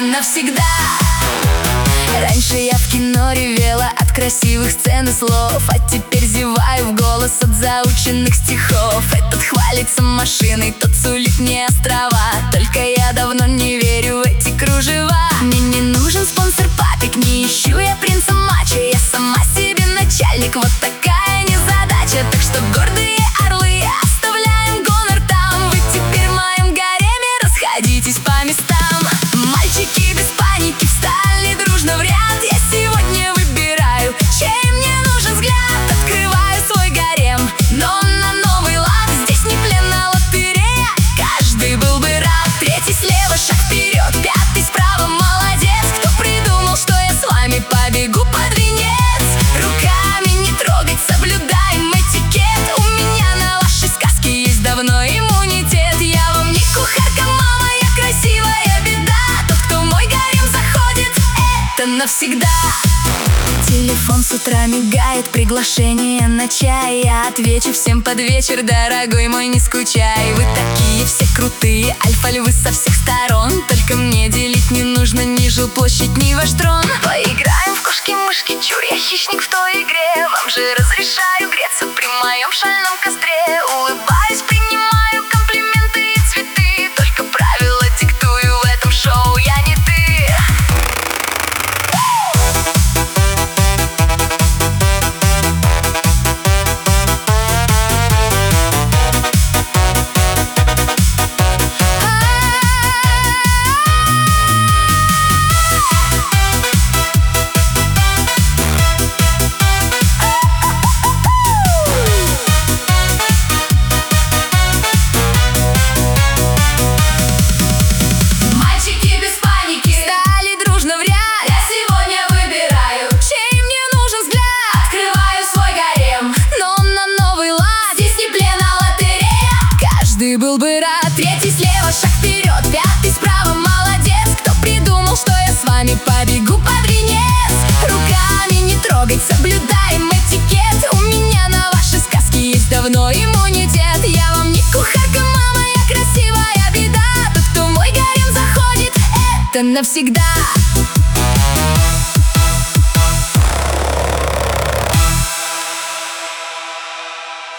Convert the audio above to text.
навсегда. Раньше я в кино ревела от красивых сцен и слов, а теперь зеваю в голос от заученных стихов. Этот хвалится машиной, тот сулит мне острова, только я давно не верю в эти кружева. Мне не нужен спонсор папик, не ищу я принца мачо, я сама себе начальник, вот такая незадача. Так что гордые орлы, оставляем гонор там, вы теперь в моем гареме, расходитесь по местам. Мальчики без паники встали дружно в ряд, я сегодня выбираю, чей мне нужен взгляд. Открываю свой гарем, но на новый лад, здесь не плен, а лотерея, каждый был бы рад. Третий слева, шаг вперед, пятый справа, молодец. Кто придумал, что я с вами побегу под венец? Руками не трогать, соблюдаем этикет, у меня на ваши сказки есть давно иммунитет. Я вам не кухарка, мама, я красивая беда, тот, кто в мой гарем заходит, это навсегда. Телефон с утра мигает, приглашение на чай, я отвечу всем под вечер, дорогой мой, не скучай. Вы такие все крутые, альфа-львы со всех сторон, только мне делить не нужно ни жилплощадь, ни ваш трон. Поиграем в кошки-мышки, чур, я хищник в той игре, вам же разрешаю греться при моем шальном костре. Улыбаюсь, принимаю комплименты и цветы, только правила диктую в этом шоу, я не ты. Был бы рад. Третий слева, шаг вперед, пятый справа, молодец. Кто придумал, что я с вами побегу под венец? Руками не трогать, соблюдаем этикет, у меня на ваши сказки есть давно иммунитет. Я вам не кухарка, мама, я красивая беда, тот, кто в мой гарем заходит, это навсегда.